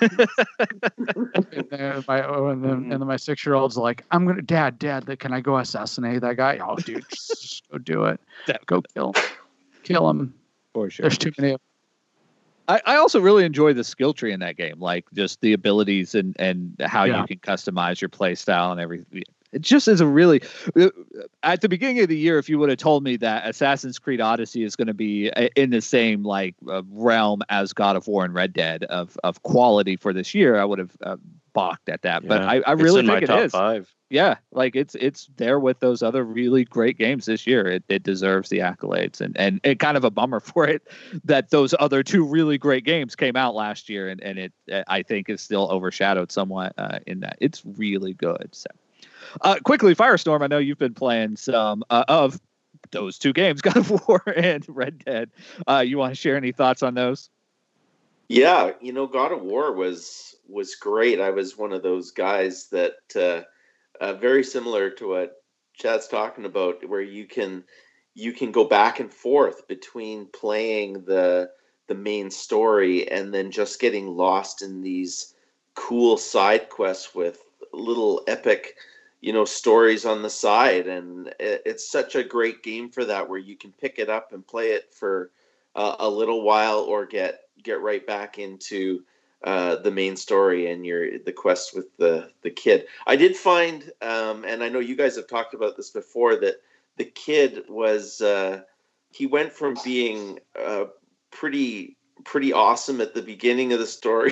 and, then my, oh, and, then, and then my six year old's like, I'm gonna, Dad, Dad, can I go assassinate that guy? Oh, dude, just go do it. Go kill, kill him. For sure. There's too many. of I, I also really enjoy the skill tree in that game, like just the abilities and, and how Yeah. you can customize your play style and everything. It just is a really, at the beginning of the year, if you would have told me that Assassin's Creed Odyssey is going to be in the same like uh, realm as God of War and Red Dead of, of quality for this year, I would have uh, balked at that. But Yeah. I, I It's really in think my top it is. five. Yeah, like it's it's there with those other really great games this year. It it deserves the accolades, and and it kind of a bummer for it that those other two really great games came out last year, and and it I think is still overshadowed somewhat uh, in that it's really good. So, uh, quickly, Firestorm. I know you've been playing some uh, of those two games, God of War and Red Dead. Uh, you want to share any thoughts on those? Yeah, you know, God of War was was great. I was one of those guys that uh, uh, very similar to what Chad's talking about, where you can you can go back and forth between playing the the main story and then just getting lost in these cool side quests with little epic, you know, stories on the side. And it, it's such a great game for that, where you can pick it up and play it for uh, a little while or get get right back into uh, the main story and your the quest with the the kid. I did find, um, and I know you guys have talked about this before, that the kid was uh, he went from being uh, pretty pretty awesome at the beginning of the story,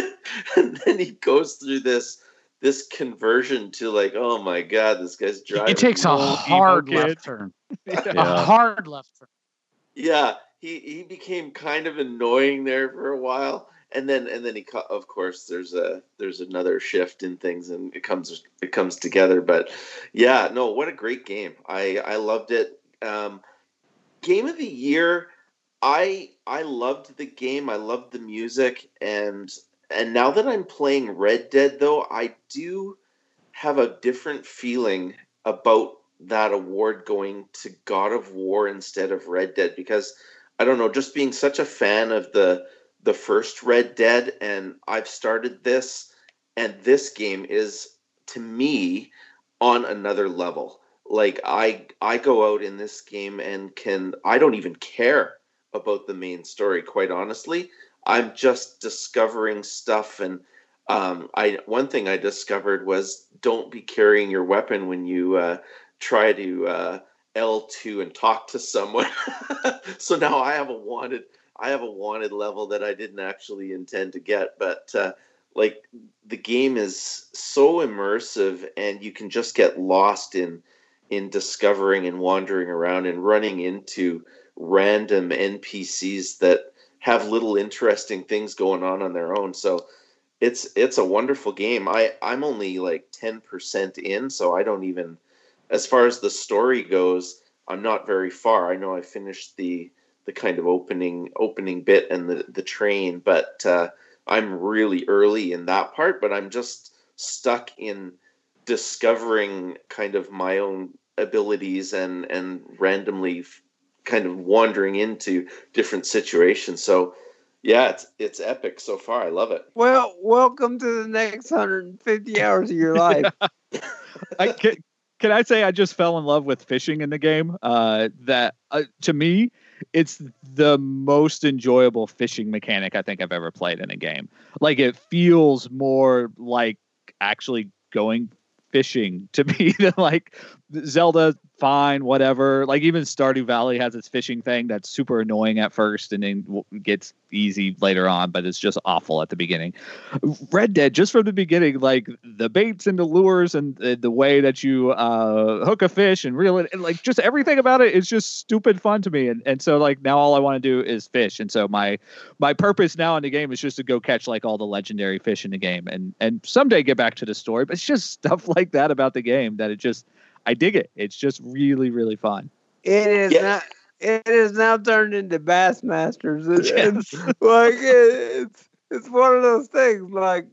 and then he goes through this this conversion to like, oh my god, this guy's driving. He takes a hard left turn. Yeah. A hard left turn. Yeah, he he became kind of annoying there for a while, and then and then he co- of course there's a there's another shift in things, and it comes it comes together. But yeah, no, what a great game. I I loved it. Um, game of the year. I I loved the game. I loved the music, and and now that I'm playing Red Dead, though, I do have a different feeling about that award going to God of War instead of Red Dead, because I don't know, just being such a fan of the the first Red Dead, and I've started this, and this game is to me on another level. Like I I go out in this game and can I don't even care about the main story, quite honestly. I'm just discovering stuff, and um, I one thing I discovered was don't be carrying your weapon when you uh, try to uh, L two and talk to someone. So now I have a wanted I have a wanted level that I didn't actually intend to get, but uh, like the game is so immersive, and you can just get lost in in discovering and wandering around and running into random N P Cs that have little interesting things going on on their own. So it's it's a wonderful game. I I'm only like ten percent in, so I don't even, as far as the story goes, I'm not very far. I know I finished the the kind of opening opening bit and the the train, but uh, I'm really early in that part. But I'm just stuck in discovering kind of my own abilities and and randomly kind of wandering into different situations. So yeah, it's it's epic so far. I love it. Well, welcome to the next one hundred fifty hours of your life. I can, can I say I just fell in love with fishing in the game? Uh, that uh, to me, it's the most enjoyable fishing mechanic I think I've ever played in a game. Like it feels more like actually going fishing to me than like Zelda. Fine, whatever. Like even Stardew Valley has its fishing thing that's super annoying at first and then gets easy later on, but it's just awful at the beginning. Red Dead, just from the beginning, like the baits and the lures and the, the way that you uh, hook a fish and reel it, and like just everything about it is just stupid fun to me. And and so like now all I want to do is fish. And so my my purpose now in the game is just to go catch like all the legendary fish in the game and and someday get back to the story. But it's just stuff like that about the game that it just I dig it. It's just really, really fun. It is Yeah. not. It is now turned into Bassmasters. It, Yes. It's like it, it's it's one of those things. Like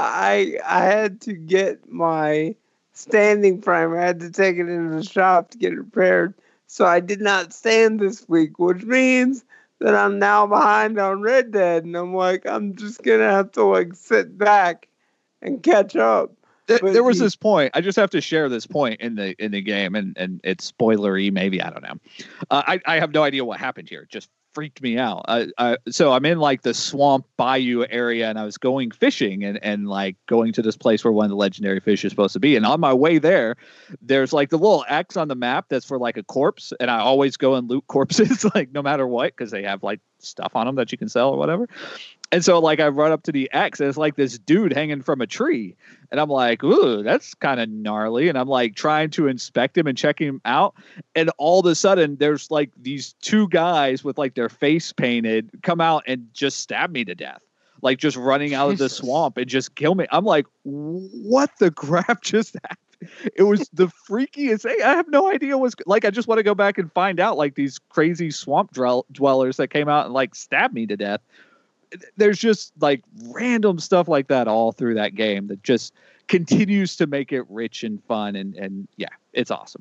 I I had to get my standing frame. I had to take it into the shop to get it repaired. So I did not stand this week, which means that I'm now behind on Red Dead, and I'm like, I'm just gonna have to like sit back and catch up. Th- But there was he- this point. I just have to share this point in the in the game, and and it's spoilery, maybe, I don't know. Uh, I I have no idea what happened here. It just freaked me out. Uh, uh, so I'm in like the swamp bayou area, and I was going fishing, and and like going to this place where one of the legendary fish is supposed to be. And on my way there, there's like the little X on the map that's for like a corpse, and I always go and loot corpses, like no matter what, because they have like stuff on them that you can sell or whatever. And so like I run up to the X, and it's like this dude hanging from a tree. And I'm like, ooh, that's kind of gnarly. And I'm like trying to inspect him and check him out. And all of a sudden there's like these two guys with like their face painted come out and just stab me to death. Like just running out of the Jesus. swamp and just kill me. I'm like, what the crap just happened? It was the freakiest thing. I have no idea what's like. I just want to go back and find out like these crazy swamp dwell- dwellers that came out and like stabbed me to death. There's just like random stuff like that all through that game that just continues to make it rich and fun. And, and yeah, it's awesome.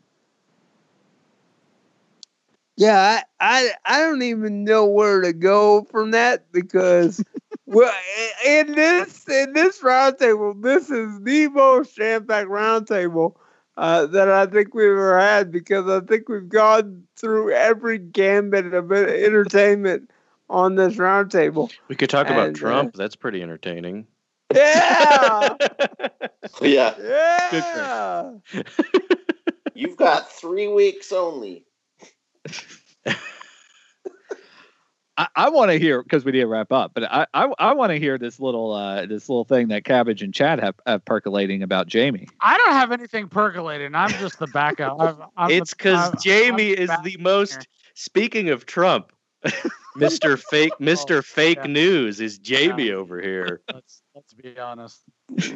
Yeah, I, I I don't even know where to go from that because well in this in this roundtable, this is the most jam-packed roundtable uh, that I think we've ever had because I think we've gone through every gambit of entertainment on this roundtable. We could talk about And, uh, Trump. That's pretty entertaining. Yeah, Yeah, yeah. you've got three weeks only. I, I want to hear because we need to wrap up, but I I, I want to hear this little uh, this little thing that Cabbage and Chad have, have percolating about Jamie. I don't have anything percolating. I'm just the backup. I'm, I'm It's the- because I'm- Jamie I'm is back the here. most. Speaking of Trump, Mister Fake, Mister Fake yeah. News is Jamie Yeah. over here Let's let's be honest.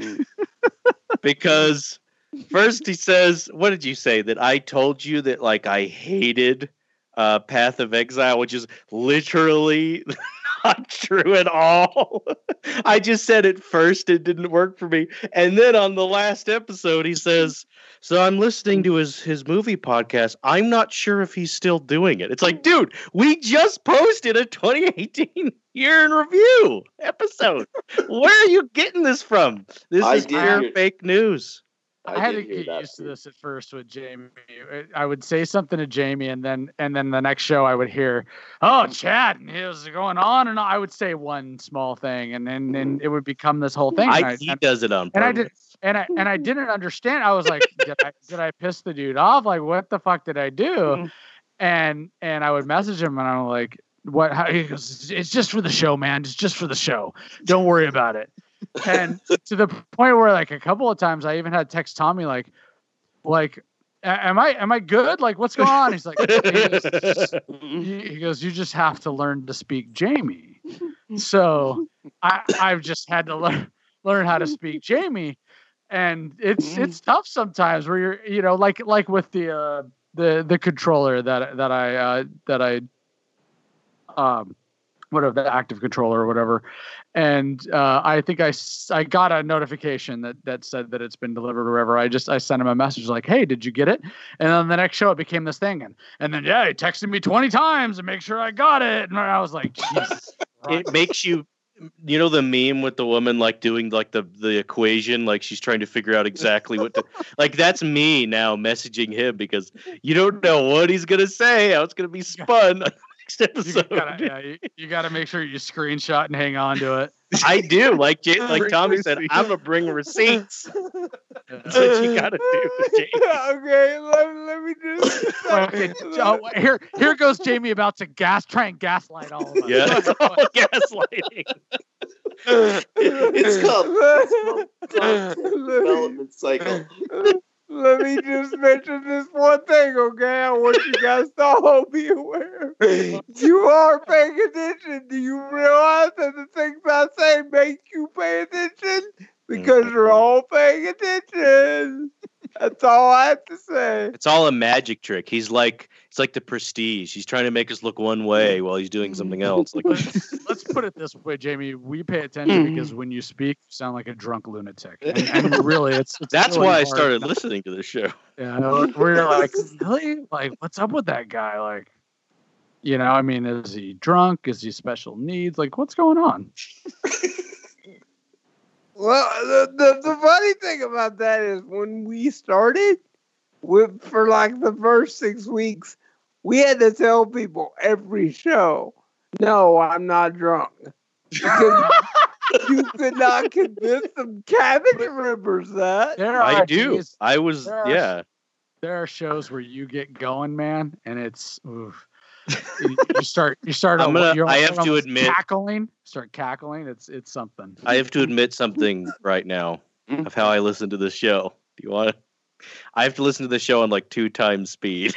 because first he says, "What did you say that I told you that like I hated uh, Path of Exile," which is literally not true at all. I just said it first; it didn't work for me, and then on the last episode, he says. So I'm listening to his his movie podcast. I'm not sure if he's still doing it. It's like, dude, we just posted a twenty eighteen year in review episode. Where are you getting this from? This I is did pure hear- fake news. I, had to did hear get that used to too. this at first with Jamie. I would say something to Jamie, and then and then the next show I would hear, "Oh, Chad, and it was going on," and I would say one small thing, and then and it would become this whole thing. and I, I- he does it on and I purpose. did- and I and I didn't understand. I was like, did I did I piss the dude off? Like, what the fuck did I do? And and I would message him, and I'm like, what? How, he goes, it's just for the show, man. It's just for the show. Don't worry about it. And to the point where, like, a couple of times, I even had to text Tommy, like, like, "A- am I am I good? Like, what's going on? He's like, he goes, he he goes, you just have to learn to speak Jamie. So I I've just had to learn learn how to speak Jamie, and it's it's tough sometimes where you're you know like like with the uh, the the controller that that I uh, that I um whatever the active controller or whatever, and uh, I think I, s- I got a notification that that said that it's been delivered or whatever. I just I sent him a message like, hey, did you get it? And then the next show it became this thing, and and then yeah, he texted me twenty times to make sure I got it, and I was like, Jesus. It makes you, you know, the meme with the woman like doing like the the equation, like she's trying to figure out exactly what to, like that's me now messaging him because you don't know what he's gonna say, how it's gonna be spun. on the Next You episode. gotta, yeah, you, you gotta make sure you screenshot and hang on to it. I do, like J- like Tommy said, I'm gonna bring receipts. That's what you gotta do, Jamie. Okay, let, let me just. Okay, oh, here, here goes Jamie about to gas, try and gaslight all of us. Yeah, it's all gaslighting. It's called, it's called content development cycle. Let me just mention this one thing, okay? I want you guys to all be aware. You are paying attention. Do you realize that the things I say make you pay attention? Because you're all paying attention. That's all I have to say. It's all a magic trick. He's like it's like the Prestige. He's trying to make us look one way while he's doing something else. Like Let's, let's put it this way, Jamie. We pay attention because when you speak, you sound like a drunk lunatic. And, and really, it's, it's that's really why I hard started not- listening to this show. Yeah, we're like, really? Like, what's up with that guy? Like, you know, I mean, is he drunk? Is he special needs? Like, what's going on? Well, the, the, the funny thing about that is when we started, with, for like the first six weeks, we had to tell people every show, no, I'm not drunk. Because you could not convince them. Cabbage remembers that. There I are do. days- I was there are- yeah. there are shows where you get going, man, and it's oof. you, you start you start I'm gonna- you're I have to almost admit- cackling start cackling it's it's something. I have to admit something right now of how I listen to this show. Do you want to? I have to listen to the show on like two times speed.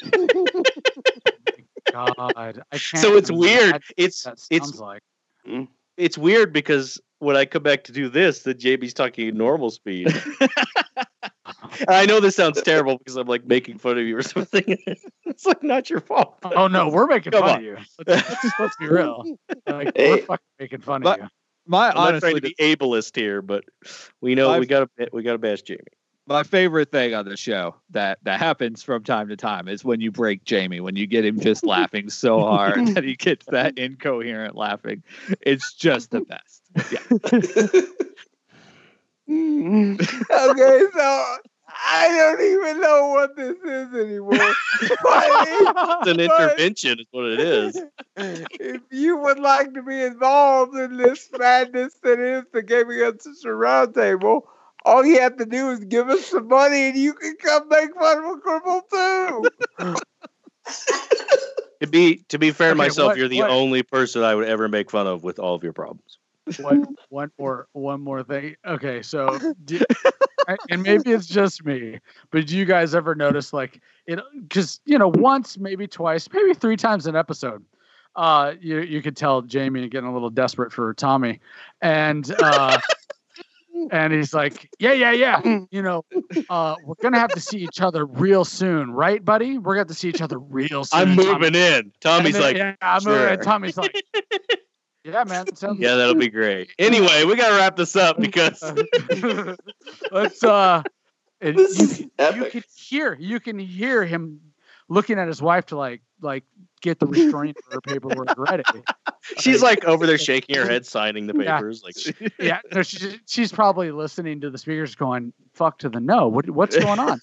God, I can't So it's even weird. imagine It's what that it's sounds like. it's weird because when I come back to do this, the J B's talking normal speed. And I know this sounds terrible because I'm like making fun of you or something. It's like not your fault. Oh no, we're making Come fun on. of you. Let's, let's, let's be real. Like, Hey. we're fucking making fun But- of you. My I'm not trying honestly, to be ableist here, but we know I've- we got to we got to bash Jamie. my favorite thing on the show that that happens from time to time is when you break Jamie, when you get him just laughing so hard that he gets that incoherent laughing. It's just the best. Yeah. Okay, so I don't even know what this is anymore. It's an intervention, is what it is. If you would like to be involved in this madness that is the Gaming Uncensored Roundtable, all you have to do is give us some money and you can come make fun of a cripple too. To be to be fair to Okay, myself, what- you're the what- only person I would ever make fun of with all of your problems. One, one more, one more thing. Okay, so, do, and maybe it's just me, but do you guys ever notice, like, it? Because you know, once, maybe twice, maybe three times an episode, uh, you you could tell Jamie getting a little desperate for Tommy, and uh, and he's like, yeah, yeah, yeah, you know, uh, we're gonna have to see each other real soon, right, buddy? We're gonna have to see each other real soon. I'm And Tommy- moving in. Tommy's and then- like, yeah, I'm moving. sure. And Tommy's like, yeah, man. Sounds yeah, that'll be great. Anyway, we gotta wrap this up because Let's uh, and This you, is you epic. can hear you can hear him looking at his wife to like like get the restraining order paperwork ready. she's like over there shaking her head, signing the Yeah. papers. Like, Yeah, no, she's she's probably listening to the speakers, going "fuck to the no." What what's going on?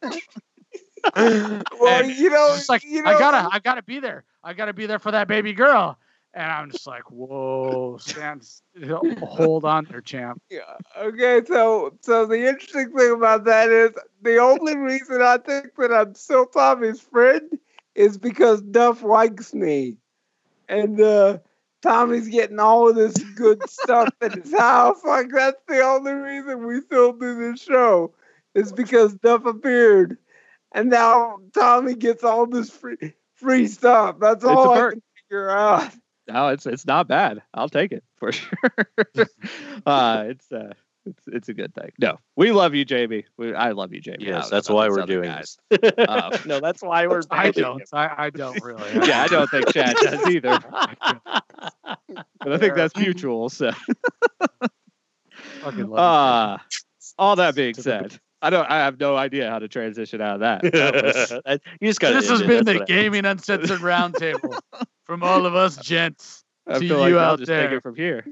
Well, And you know, She's like, you know, I gotta I gotta be there. I gotta be there for that baby girl. And I'm just like, whoa, stand, hold on there, champ. Yeah, okay, so so the interesting thing about that is the only reason I think that I'm still Tommy's friend is because Duff likes me. And uh, Tommy's getting all of this good stuff at his house. Like, that's the only reason we still do this show is because Duff appeared. And now Tommy gets all this free free stuff. That's It's all a I perk. can figure out. No, it's it's not bad. I'll take it for sure. uh, it's uh, it's it's a good thing. No, we love you, Jamie. We, I love you, Jamie. I yes, don't that's know why about we're these other doing guys. this. Uh, no, that's why we're. I doing don't. I, I don't really. Yeah, I don't think Chad does either. But I think that's mutual. So, Fucking love uh, all that being said, I don't. I have no idea how to transition out of that. That was- you just got. This has been the Gaming Uncensored Roundtable from all of us gents. I To feel like you I'll out just take there. it from here.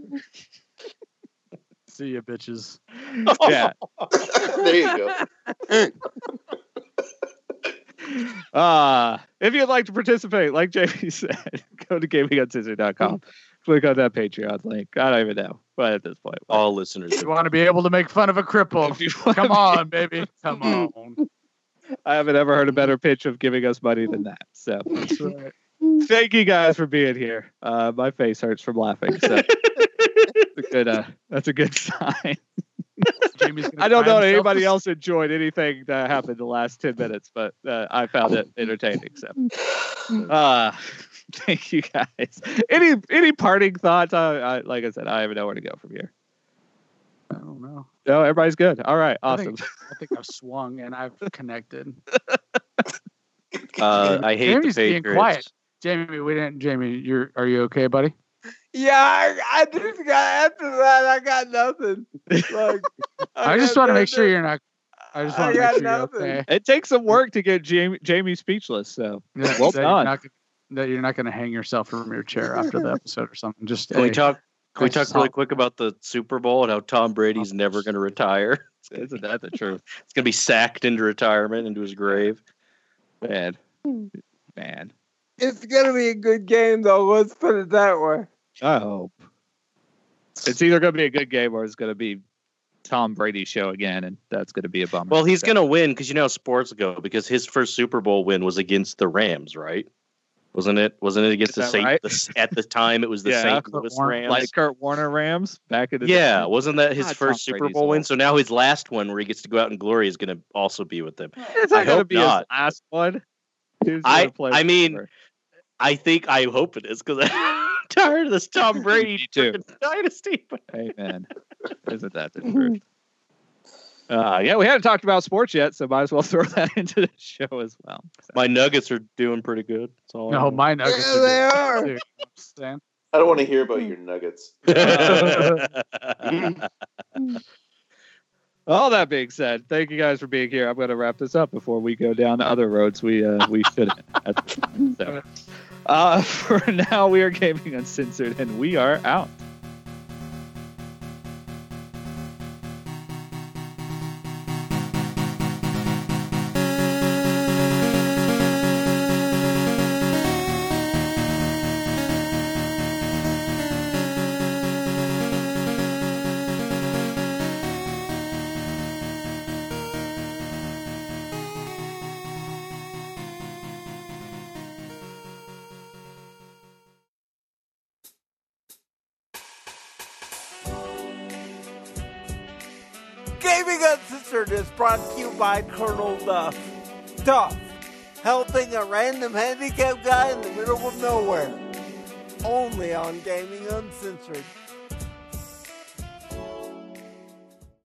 See you, bitches. Yeah. There you go. Uh, if you'd like to participate, like Jamie said, go to gaming uncensored dot com. Click on that Patreon link. I don't even know. But at this point, All listeners. You want to be able to make fun of a cripple? If you wanna Come be- on, baby. Come on. I haven't ever heard a better pitch of giving us money than that. So That's right. thank you guys for being here. Uh, my face hurts from laughing. So that's a good, uh, that's a good sign. Jamie's gonna I don't cry know if himself anybody to else enjoyed anything that happened the last ten minutes, but uh, I found it entertaining. So, uh, thank you guys. Any any parting thoughts? I, I like I said, I have nowhere to go from here. I don't know. No, everybody's good. All right, I awesome. think, I think I've swung and I've connected. Uh, I hate Jamie's the being Patriots. quiet. Jamie, we didn't. Jamie, you're. Are you okay, buddy? Yeah, I, I just got after that. I got nothing. Like, I, just got want to make sure nothing. you're not. I just I want to make got sure you're nothing. okay. It takes some work to get Jamie, Jamie speechless. So Yeah, well that done. You're not, that you're not going to hang yourself from your chair after the episode or something. Just Can we hey, talk? Can we that's talk really all. quick about the Super Bowl and how Tom Brady's never going to retire? isn't that the truth, He's going to be sacked into retirement, into his grave. man? Man, It's gonna be a good game, though. Let's put it that way. I hope it's either going to be a good game or it's going to be Tom Brady show again, and that's going to be a bummer. Well, he's So- going to win because you know how sports go. Because his first Super Bowl win was against the Rams, right? Wasn't it? Wasn't it against Is the that Saint? right? The, at the time, it was the Yeah. Saint Louis Warner- Rams. like Kurt Warner Rams back in the yeah, day. wasn't that his God, first Tom Super Brady's Bowl win? old. So now his last one, where he gets to go out in glory, is going to also be with them. It's I not going to hope be not. his last one. Who's I- gonna play I mean, forever? I think I hope it is because I'm tired of this Tom Brady Me too. freaking dynasty. Amen. Isn't that the truth? Uh, yeah, we haven't talked about sports yet, so might as well throw that into the show as well. So, My Nuggets are doing pretty good. That's all. I No, know. my nuggets. Yeah, they are. are. good, too, you know what I'm saying? I don't want to hear about your nuggets. all that being said, thank you guys for being here. I'm going to wrap this up before we go down other roads we uh, we shouldn't. At this time. So, uh, for now, we are Gaming Uncensored, and we are out. Gaming Uncensored is brought to you by Colonel Duff. Duff, helping a random handicapped guy in the middle of nowhere. Only on Gaming Uncensored.